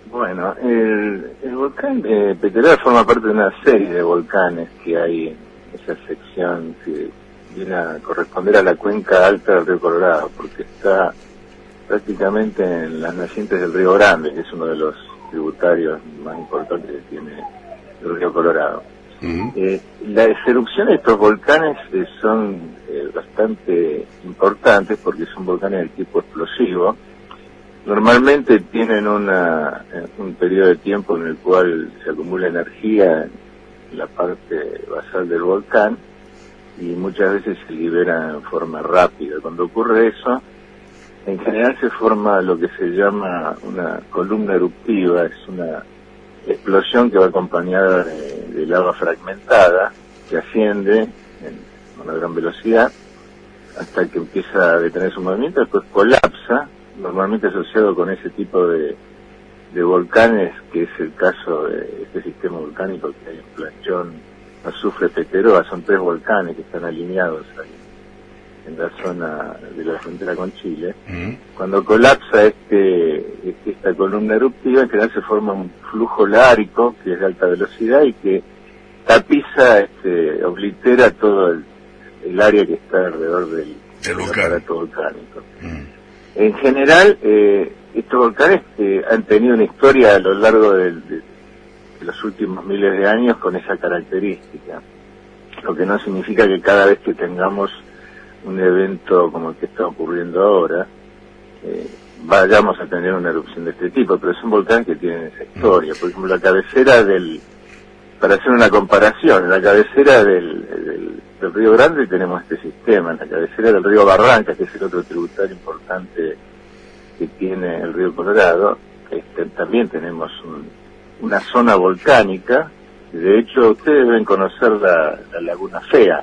Bueno, el volcán Petterada forma parte de una serie de volcanes que hay en esa sección que viene a corresponder a la cuenca alta del río Colorado, porque está prácticamente en las nacientes del río Grande, que es uno de los tributarios más importantes que tiene el río Colorado. Las erupciones de estos volcanes son bastante importantes porque son volcanes del tipo explosivo. Normalmente tienen un periodo de tiempo en el cual se acumula energía en la parte basal del volcán y muchas veces se libera en forma rápida. Cuando ocurre eso, en general se forma lo que se llama una columna eruptiva, es una explosión que va acompañada de lava fragmentada, que asciende a una gran velocidad hasta que empieza a detener su movimiento, después colapsa, normalmente asociado con ese tipo de volcanes, que es el caso de este sistema volcánico que hay en Planchón, Azufre, Petterada. Son 3 volcanes que están alineados ahí en la zona de la frontera con Chile. Cuando colapsa esta columna eruptiva, en general se forma un flujo lárico que es de alta velocidad y que tapiza, oblitera todo el área que está alrededor del aparato volcánico. En general, estos volcanes han tenido una historia a lo largo de los últimos miles de años con esa característica, lo que no significa que cada vez que tengamos un evento como el que está ocurriendo ahora, vayamos a tener una erupción de este tipo, pero es un volcán que tiene esa historia. Por ejemplo, la cabecera para hacer una comparación, en la cabecera del río Grande tenemos este sistema, en la cabecera del río Barrancas, que es el otro tributario importante que tiene el río Colorado, también tenemos una zona volcánica. De hecho, ustedes deben conocer la Laguna Fea.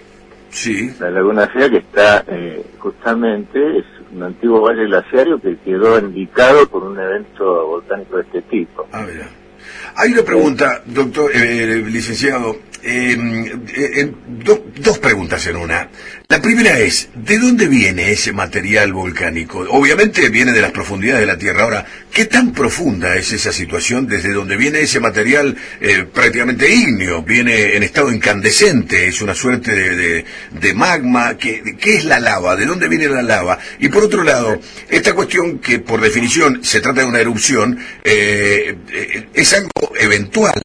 Sí. La Laguna Fea, que está justamente, es un antiguo valle glaciario que quedó indicado por un evento volcánico de este tipo. Mira. Hay una pregunta, doctor, licenciado, dos preguntas en una. La primera es, ¿de dónde viene ese material volcánico? Obviamente viene de las profundidades de la Tierra. Ahora, ¿qué tan profunda es esa situación desde donde viene ese material prácticamente ígneo? Viene en estado incandescente, es una suerte de magma. ¿Qué es la lava? ¿De dónde viene la lava? Y por otro lado, esta cuestión que por definición se trata de una erupción, es algo eventual,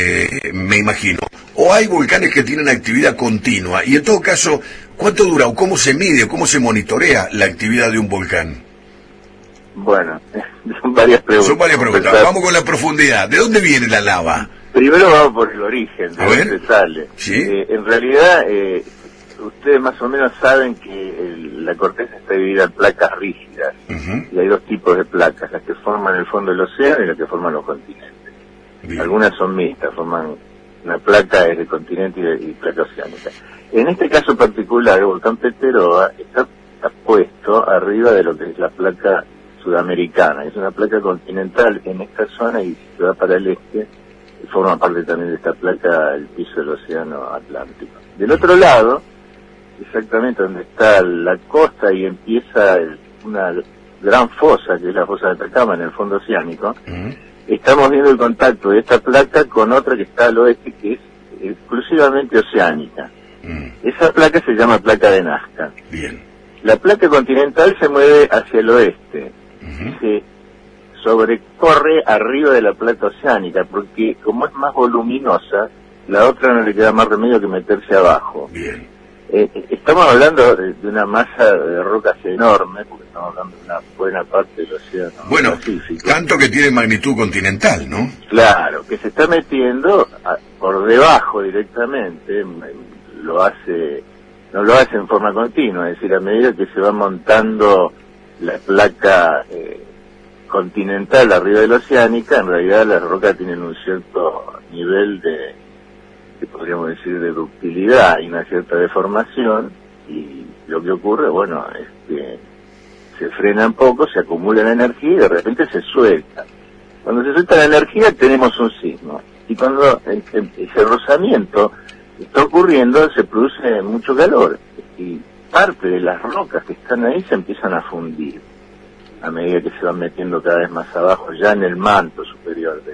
me imagino. ¿O hay volcanes que tienen actividad continua? Y en todo caso, ¿cuánto dura o cómo se mide o cómo se monitorea la actividad de un volcán? Bueno, son varias preguntas. Vamos con la profundidad. ¿De dónde viene la lava? Primero vamos por el origen, de dónde sale. ¿Sí? En realidad, ustedes más o menos saben que la corteza está dividida en placas rígidas. Y hay 2 tipos de placas, las que forman el fondo del océano y las que forman los continentes. Bien. Algunas son mixtas, forman una placa de continente y placa oceánica. En este caso particular, el volcán Petterada está puesto arriba de lo que es la placa sudamericana. Es una placa continental en esta zona, y si se va para el este, forma parte también de esta placa el piso del océano Atlántico. Del otro lado, exactamente donde está la costa y empieza una gran fosa, que es la fosa de Atacama en el fondo oceánico, estamos viendo el contacto de esta placa con otra que está al oeste, que es exclusivamente oceánica. Esa placa se llama placa de Nazca. Bien. La placa continental se mueve hacia el oeste, se sobrecorre arriba de la placa oceánica, porque como es más voluminosa, la otra no le queda más remedio que meterse abajo. Bien. Estamos hablando de una masa de rocas enorme, porque estamos hablando de una buena parte del océano Pacífico. Tanto que tiene magnitud continental, ¿no? Claro, que se está metiendo por debajo directamente, no lo hace en forma continua, es decir, a medida que se va montando la placa continental arriba de la oceánica, en realidad las rocas tienen un cierto nivel que podríamos decir de ductilidad y una cierta deformación, y lo que ocurre, bueno, es que se frena un poco, se acumula la energía y de repente se suelta. Cuando se suelta la energía tenemos un sismo, y cuando ese rozamiento está ocurriendo se produce mucho calor, y parte de las rocas que están ahí se empiezan a fundir a medida que se van metiendo cada vez más abajo, ya en el manto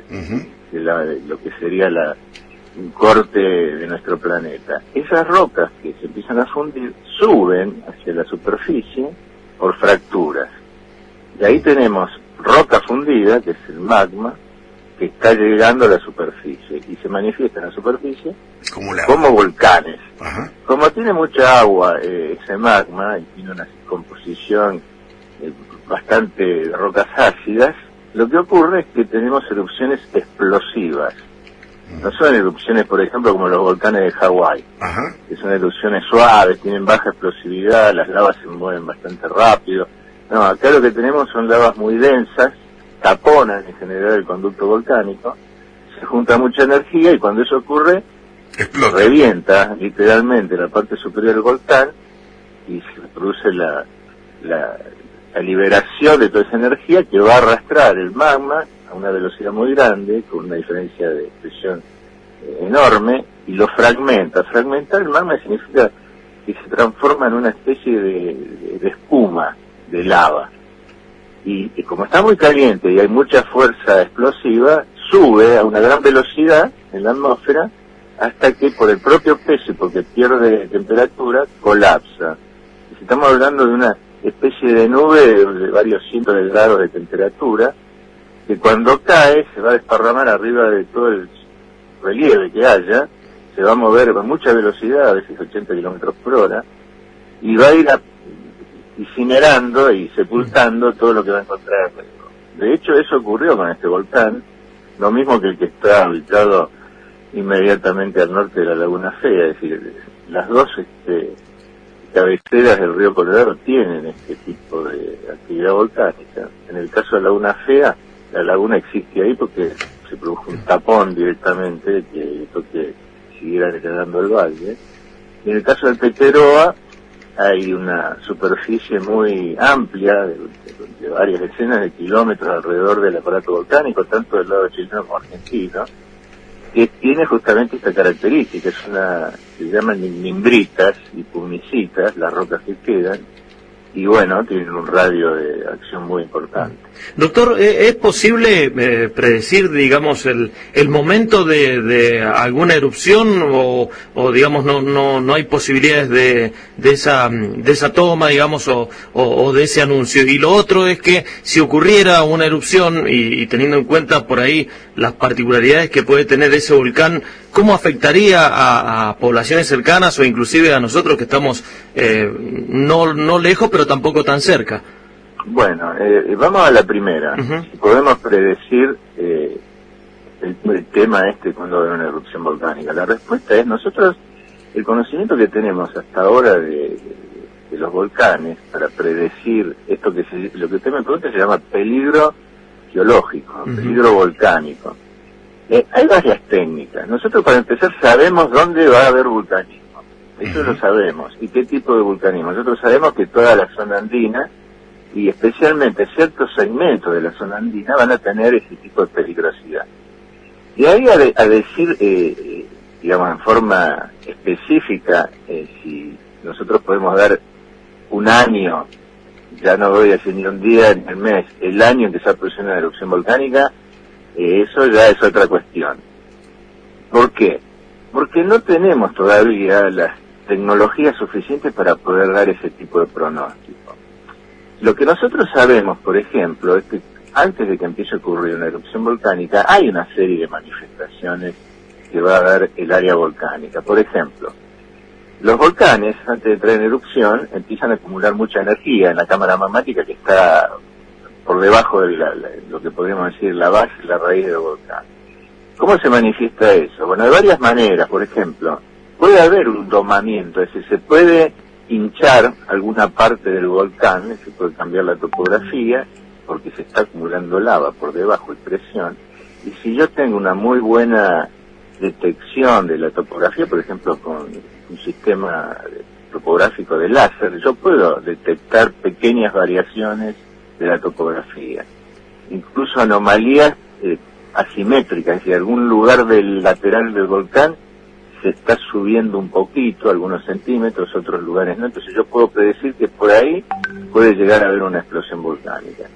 de lo que sería un corte de nuestro planeta. Esas rocas que se empiezan a fundir suben hacia la superficie por fracturas. Y ahí tenemos roca fundida, que es el magma, que está llegando a la superficie y se manifiesta en la superficie como volcanes. Ajá. Como tiene mucha agua ese magma y tiene una composición bastante de rocas ácidas, lo que ocurre es que tenemos erupciones explosivas. No son erupciones, por ejemplo, como los volcanes de Hawái, que son erupciones suaves, tienen baja explosividad, las lavas se mueven bastante rápido. No, acá lo que tenemos son lavas muy densas, taponan en general el conducto volcánico, se junta mucha energía y cuando eso ocurre, explota. Revienta literalmente la parte superior del volcán y se produce la liberación de toda esa energía que va a arrastrar el magma a una velocidad muy grande, con una diferencia de presión enorme, y lo fragmenta. Fragmentar el magma significa que se transforma en una especie de espuma de lava. Y como está muy caliente y hay mucha fuerza explosiva, sube a una gran velocidad en la atmósfera hasta que por el propio peso y porque pierde temperatura, colapsa. Y estamos hablando de una especie de nube de varios cientos de grados de temperatura, que cuando cae se va a desparramar arriba de todo el relieve que haya, se va a mover con mucha velocidad, a veces 80 kilómetros por hora, y va a ir incinerando y sepultando todo lo que va a encontrar. De hecho, eso ocurrió con este volcán, lo mismo que el que está ubicado inmediatamente al norte de la Laguna Fea, es decir, las dos cabeceras del río Colorado tienen este tipo de actividad volcánica. En el caso de la Laguna Fea, la laguna existe ahí porque se produjo un tapón directamente que hizo que siguiera quedando el valle. Y en el caso del Pequeroa, hay una superficie muy amplia, de varias decenas de kilómetros alrededor del aparato volcánico, tanto del lado chileno como argentino, que tiene justamente esta característica, se llaman nimbritas y pumicitas, las rocas que quedan, y bueno, tienen un radio de acción muy importante. Doctor, ¿es posible predecir, digamos, el momento de alguna erupción o digamos, no hay posibilidades de esa toma, digamos, o de ese anuncio? Y lo otro es que si ocurriera una erupción y teniendo en cuenta por ahí las particularidades que puede tener ese volcán, ¿cómo afectaría a poblaciones cercanas o inclusive a nosotros que estamos no lejos pero tampoco tan cerca? Bueno, vamos a la primera. Si podemos predecir el tema cuando hay una erupción volcánica. La respuesta es, nosotros, el conocimiento que tenemos hasta ahora de los volcanes para predecir esto lo que usted me pregunta se llama peligro geológico, peligro volcánico. Hay varias técnicas. Nosotros, para empezar, sabemos dónde va a haber vulcanismo. Eso lo sabemos. ¿Y qué tipo de vulcanismo? Nosotros sabemos que toda la zona andina, y especialmente ciertos segmentos de la zona andina, van a tener ese tipo de peligrosidad. Y ahí a decir, digamos, en forma específica, si nosotros podemos dar un año, ya no voy a decir ni un día ni el mes, el año en que se va a producir una erupción volcánica, eso ya es otra cuestión. ¿Por qué? Porque no tenemos todavía las tecnologías suficientes para poder dar ese tipo de pronóstico. Lo que nosotros sabemos, por ejemplo, es que antes de que empiece a ocurrir una erupción volcánica, hay una serie de manifestaciones que va a dar el área volcánica. Por ejemplo, los volcanes, antes de entrar en erupción, empiezan a acumular mucha energía en la cámara magmática que está por debajo de lo que podríamos decir la base, la raíz del volcán. ¿Cómo se manifiesta eso? Bueno, de varias maneras. Por ejemplo, puede haber un domamiento, es decir, se puede hinchar alguna parte del volcán, se puede cambiar la topografía, porque se está acumulando lava por debajo y presión. Y si yo tengo una muy buena detección de la topografía, por ejemplo, con un sistema topográfico de láser, yo puedo detectar pequeñas variaciones de la topografía, incluso anomalías asimétricas, si algún lugar del lateral del volcán se está subiendo un poquito, algunos centímetros, otros lugares no, entonces yo puedo predecir que por ahí puede llegar a haber una explosión volcánica.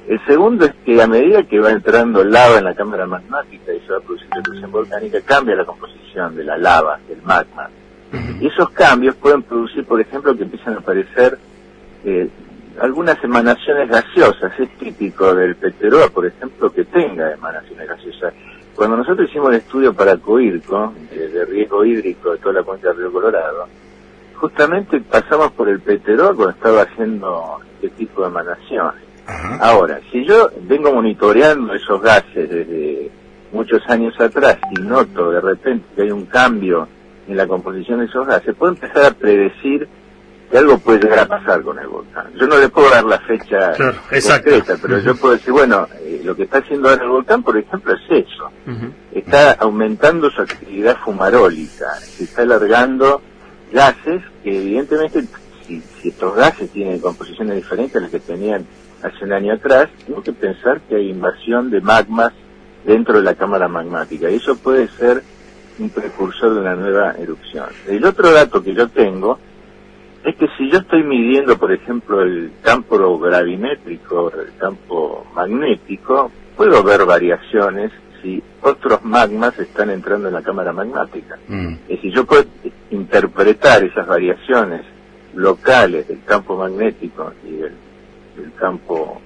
El segundo es que a medida que va entrando lava en la cámara magmática y se va a producir erupción volcánica, cambia la composición de la lava, del magma. Y esos cambios pueden producir, por ejemplo, que empiezan a aparecer algunas emanaciones gaseosas. Es típico del Peteroa, por ejemplo, que tenga emanaciones gaseosas. Cuando nosotros hicimos el estudio para Coirco, de riesgo hídrico de toda la cuenca del río Colorado, justamente pasamos por el Peteroa cuando estaba haciendo este tipo de emanaciones. Ahora, si yo vengo monitoreando esos gases desde muchos años atrás y noto de repente que hay un cambio en la composición de esos gases, puedo empezar a predecir que algo puede llegar a pasar con el volcán. Yo no le puedo dar la fecha concreta, pero yo puedo decir, bueno, lo que está haciendo ahora el volcán, por ejemplo, es eso. Está aumentando su actividad fumarólica, se está alargando gases que evidentemente, si estos gases tienen composiciones diferentes a las que tenían hace un año atrás, tengo que pensar que hay invasión de magmas dentro de la cámara magmática, y eso puede ser un precursor de una nueva erupción. El otro dato que yo tengo es que si yo estoy midiendo, por ejemplo, el campo gravimétrico, el campo magnético, puedo ver variaciones si otros magmas están entrando en la cámara magmática. Es decir, yo puedo interpretar esas variaciones locales del campo magnético y del campo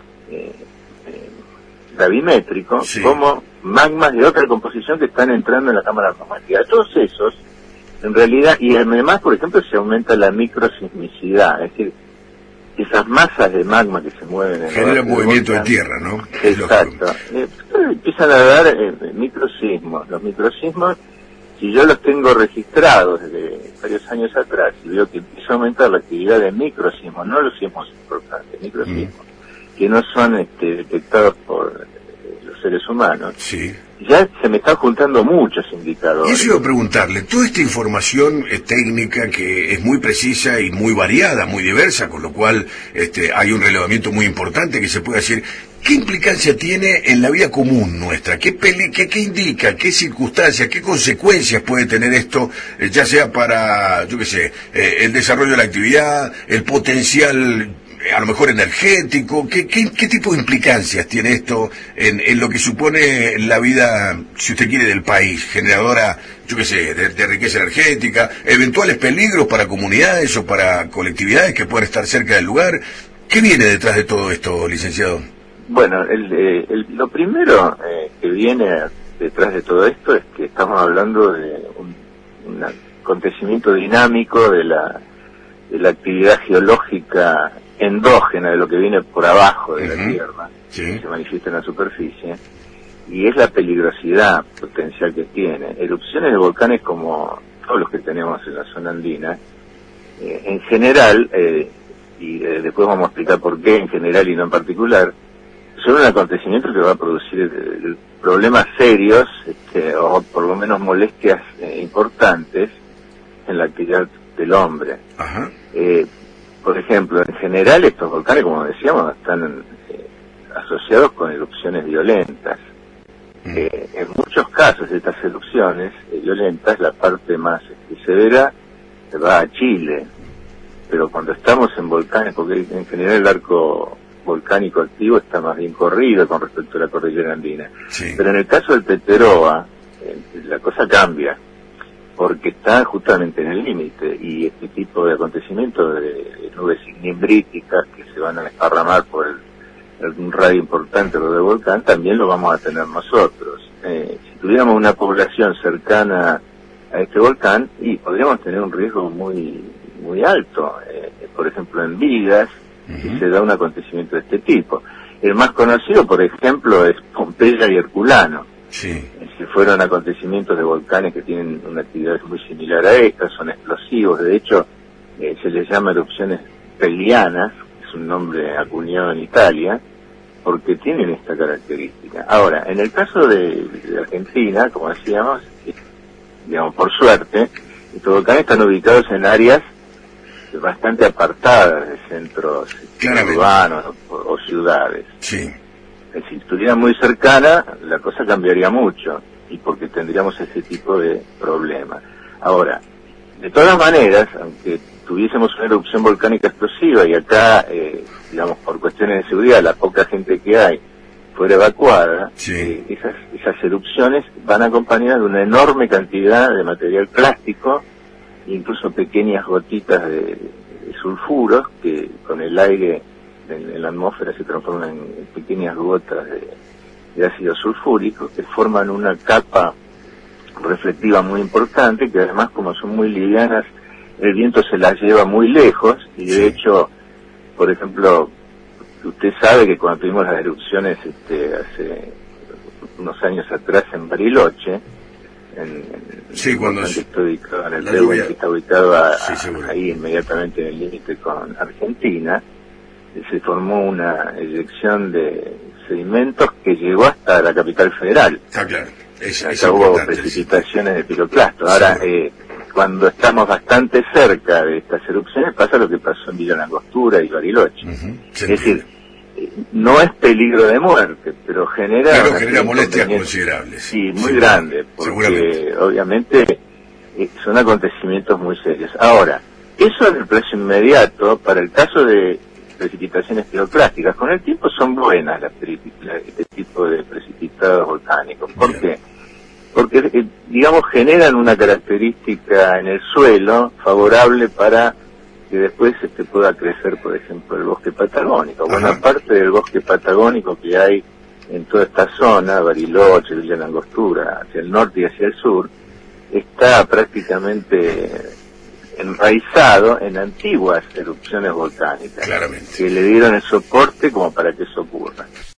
gravimétrico como magmas de otra composición que están entrando en la cámara magmática. Todos esos, en realidad, y además, por ejemplo, se aumenta la microsismicidad, es decir, esas masas de magma que se mueven en genera movimiento de tierra, ¿no? Exacto. Empiezan a dar microsismos. Los microsismos, si yo los tengo registrados desde varios años atrás y veo que empieza a aumentar la actividad de microsismos, no los sismos importantes, microsismos, que no son detectados por los seres humanos, ya se me están juntando muchos indicadores. Y eso iba a preguntarle, toda esta información técnica que es muy precisa y muy variada, muy diversa, con lo cual hay un relevamiento muy importante que se puede decir, ¿qué implicancia tiene en la vida común nuestra? ¿Qué indica? ¿Qué circunstancias? ¿Qué consecuencias puede tener esto? Ya sea para, yo qué sé, el desarrollo de la actividad, el potencial a lo mejor energético. ¿Qué tipo de implicancias tiene esto en lo que supone la vida, si usted quiere, del país, generadora, yo qué sé, de riqueza energética, eventuales peligros para comunidades o para colectividades que puedan estar cerca del lugar? ¿Qué viene detrás de todo esto, licenciado? Bueno, lo primero que viene detrás de todo esto es que estamos hablando de un acontecimiento dinámico de la actividad geológica endógena, de lo que viene por abajo de la Tierra, que se manifiesta en la superficie, y es la peligrosidad potencial que tiene. Erupciones de volcanes como todos los que tenemos en la zona andina, en general, y después vamos a explicar por qué en general y no en particular, son un acontecimiento que va a producir problemas serios, o por lo menos molestias importantes en la actividad del hombre. Por ejemplo, en general estos volcanes, como decíamos, están asociados con erupciones violentas. En muchos casos de estas erupciones violentas, la parte más severa va a Chile, pero cuando estamos en volcanes, porque en general el arco volcánico activo está más bien corrido con respecto a la cordillera andina. Pero en el caso del Peteroa, la cosa cambia, porque está justamente en el límite, y este tipo de acontecimientos de nubes ignimbriticas que se van a desparramar por un radio importante del volcán, también lo vamos a tener nosotros. Si tuviéramos una población cercana a este volcán, y podríamos tener un riesgo muy alto, por ejemplo en vidas, si se da un acontecimiento de este tipo. El más conocido, por ejemplo, es Pompeya y Herculano. Si fueron acontecimientos de volcanes que tienen una actividad muy similar a esta, son explosivos, de hecho se les llama erupciones pelianas, es un nombre acuñado en Italia, porque tienen esta característica. Ahora, en el caso de Argentina, como decíamos, digamos, por suerte, estos volcanes están ubicados en áreas bastante apartadas de centros urbanos o ciudades. Si estuviera muy cercana, la cosa cambiaría mucho, y porque tendríamos ese tipo de problemas. Ahora, de todas maneras, aunque tuviésemos una erupción volcánica explosiva y acá, digamos, por cuestiones de seguridad, la poca gente que hay fuera evacuada, sí. esas erupciones van acompañadas de una enorme cantidad de material plástico, incluso pequeñas gotitas de sulfuros que con el aire en la atmósfera se transforman en pequeñas gotas de ácido sulfúrico que forman una capa reflectiva muy importante, que además, como son muy livianas, el viento se las lleva muy lejos y de hecho, por ejemplo, usted sabe que cuando tuvimos las erupciones hace unos años atrás en Bariloche, cuando que está ubicado en el Pehuen, que está ubicado ahí inmediatamente en el límite con Argentina, se formó una eyección de sedimentos que llegó hasta la capital federal. Está claro. Acá hubo precipitaciones de piroclasto. Ahora, cuando estamos bastante cerca de estas erupciones, pasa lo que pasó en Villa Langostura y Bariloche. Es decir, no es peligro de muerte, pero genera molestias considerables. Sí, muy grandes, porque obviamente son acontecimientos muy serios. Ahora, eso en el plazo inmediato, para el caso de precipitaciones piroclásticas, con el tiempo son buenas este tipo de precipitados volcánicos. ¿Por qué? Porque, digamos, generan una característica en el suelo favorable para que después pueda crecer, por ejemplo, el bosque patagónico. Buena parte del bosque patagónico que hay en toda esta zona, Bariloche, Villa Langostura, hacia el norte y hacia el sur, está prácticamente enraizado en antiguas erupciones volcánicas, claramente, que le dieron el soporte como para que eso ocurra.